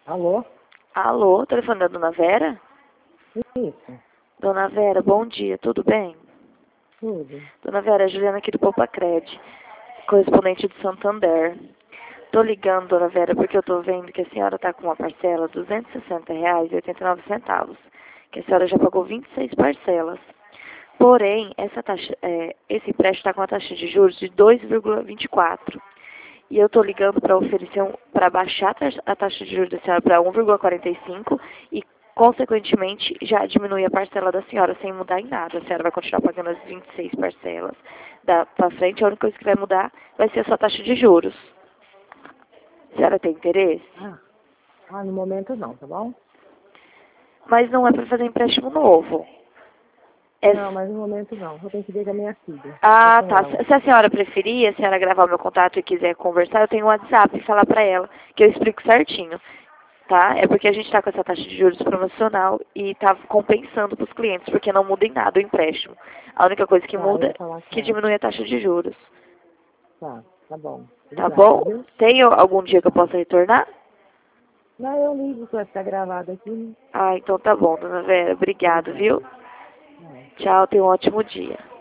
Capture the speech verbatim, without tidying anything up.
Alô? Alô, telefone da Dona Vera? Isso, Dona Vera, bom dia, tudo bem? tudo. Dona Vera, é Juliana aqui do Popacred, correspondente de Santander. Tô ligando, Dona Vera, porque eu tô vendo que a senhora tá com uma parcela de duzentos e sessenta reais e oitenta e nove centavos, que a senhora já pagou vinte e seis parcelas. Porém, essa taxa, é, esse empréstimo está com uma taxa de juros de dois vírgula vinte e quatro. E eu estou ligando para oferecer um, para baixar a taxa, a taxa de juros da senhora para um vírgula quarenta e cinco e, consequentemente, já diminuir a parcela da senhora sem mudar em nada. A senhora vai continuar pagando as vinte e seis parcelas. Da para frente, a única coisa que vai mudar vai ser a sua taxa de juros. A senhora tem interesse? Ah, ah, no momento não, tá bom? Mas não é para fazer empréstimo novo. É Não, mas no momento não. Eu tenho que ver com a minha filha. Tô Ah, com tá. ela. Se a senhora preferir, a senhora gravar o meu contato e quiser conversar, eu tenho um WhatsApp e falar pra ela, que eu explico certinho, tá? É porque a gente tá com essa taxa de juros promocional e tá compensando pros clientes, porque não muda em nada o empréstimo. A única coisa que Tá, eu muda vou é falar com que ela. diminui a taxa de juros. Tá, tá bom. Tá Obrigada, bom? viu? Tem algum dia que eu Tá. possa retornar? Não, eu ligo que vai ficar gravado aqui. Né? Ah, então tá bom, dona Vera. Obrigado, viu? Obrigada. Não. Tchau, tenha um ótimo dia.